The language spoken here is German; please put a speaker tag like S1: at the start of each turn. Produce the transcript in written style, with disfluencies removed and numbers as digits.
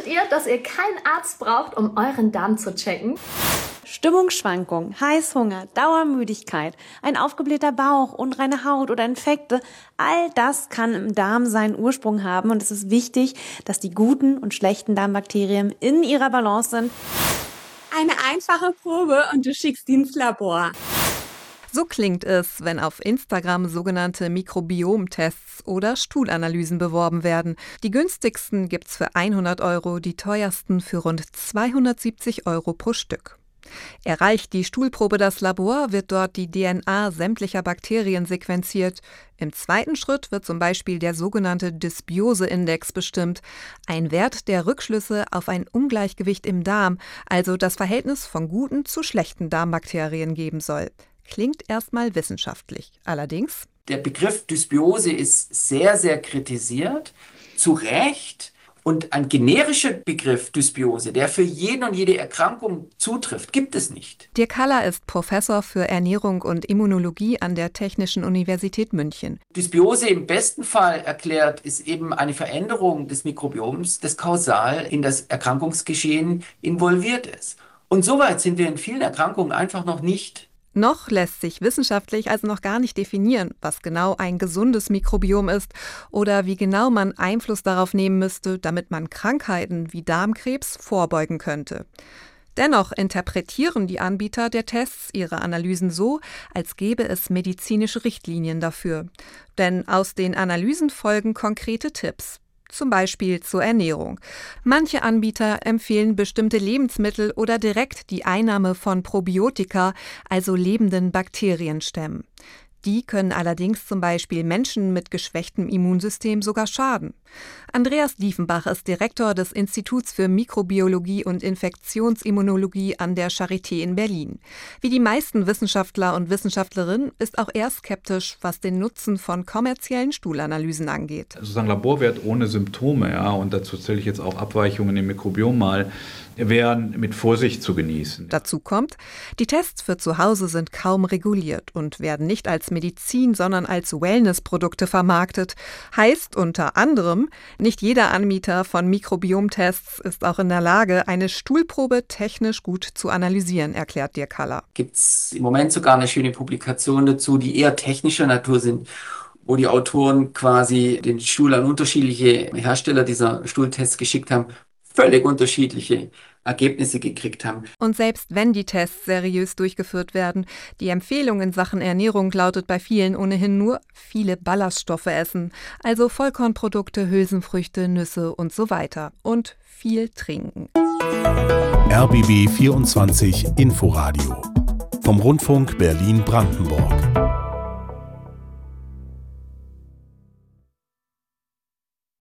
S1: Wusstet ihr, dass ihr keinen Arzt braucht, um euren Darm zu checken?
S2: Stimmungsschwankungen, Heißhunger, Dauermüdigkeit, ein aufgeblähter Bauch, unreine Haut oder Infekte, all das kann im Darm seinen Ursprung haben und es ist wichtig, dass die guten und schlechten Darmbakterien in ihrer Balance sind.
S3: Eine einfache Probe und du schickst die ins Labor.
S4: So klingt es, wenn auf Instagram sogenannte Mikrobiomtests oder Stuhlanalysen beworben werden. Die günstigsten gibt's für 100 €, die teuersten für rund 270 € pro Stück. Erreicht die Stuhlprobe das Labor, wird dort die DNA sämtlicher Bakterien sequenziert. Im zweiten Schritt wird zum Beispiel der sogenannte Dysbiose-Index bestimmt, ein Wert, der Rückschlüsse auf ein Ungleichgewicht im Darm, also das Verhältnis von guten zu schlechten Darmbakterien geben soll. Klingt erstmal wissenschaftlich. Allerdings:
S5: Der Begriff Dysbiose ist sehr, sehr kritisiert, zu Recht. Und ein generischer Begriff Dysbiose, der für jeden und jede Erkrankung zutrifft, gibt es nicht.
S4: Dirk Haller ist Professor für Ernährung und Immunologie an der Technischen Universität München.
S5: Dysbiose im besten Fall erklärt ist eben eine Veränderung des Mikrobioms, das kausal in das Erkrankungsgeschehen involviert ist. Und soweit sind wir in vielen Erkrankungen einfach noch nicht.
S4: Noch lässt sich wissenschaftlich also noch gar nicht definieren, was genau ein gesundes Mikrobiom ist oder wie genau man Einfluss darauf nehmen müsste, damit man Krankheiten wie Darmkrebs vorbeugen könnte. Dennoch interpretieren die Anbieter der Tests ihre Analysen so, als gäbe es medizinische Richtlinien dafür. Denn aus den Analysen folgen konkrete Tipps. Zum Beispiel zur Ernährung. Manche Anbieter empfehlen bestimmte Lebensmittel oder direkt die Einnahme von Probiotika, also lebenden Bakterienstämmen. Die können allerdings zum Beispiel Menschen mit geschwächtem Immunsystem sogar schaden. Andreas Diefenbach ist Direktor des Instituts für Mikrobiologie und Infektionsimmunologie an der Charité in Berlin. Wie die meisten Wissenschaftler und Wissenschaftlerinnen ist auch er skeptisch, was den Nutzen von kommerziellen Stuhlanalysen angeht.
S6: Sozusagen Laborwert ohne Symptome, ja, und dazu zähle ich jetzt auch Abweichungen im Mikrobiom mal, wären mit Vorsicht zu genießen.
S4: Dazu kommt, die Tests für zu Hause sind kaum reguliert und werden nicht als Medizin, sondern als Wellnessprodukte vermarktet. Heißt unter anderem, nicht jeder Anbieter von Mikrobiomtests ist auch in der Lage, eine Stuhlprobe technisch gut zu analysieren, erklärt Dirk Haller.
S5: Gibt es im Moment sogar eine schöne Publikation dazu, die eher technischer Natur sind, wo die Autoren quasi den Stuhl an unterschiedliche Hersteller dieser Stuhltests geschickt haben, völlig unterschiedliche Ergebnisse gekriegt haben.
S4: Und selbst wenn die Tests seriös durchgeführt werden, die Empfehlung in Sachen Ernährung lautet bei vielen ohnehin nur viele Ballaststoffe essen, also Vollkornprodukte, Hülsenfrüchte, Nüsse und so weiter. Und viel trinken.
S7: RBB 24 Inforadio vom Rundfunk Berlin-Brandenburg.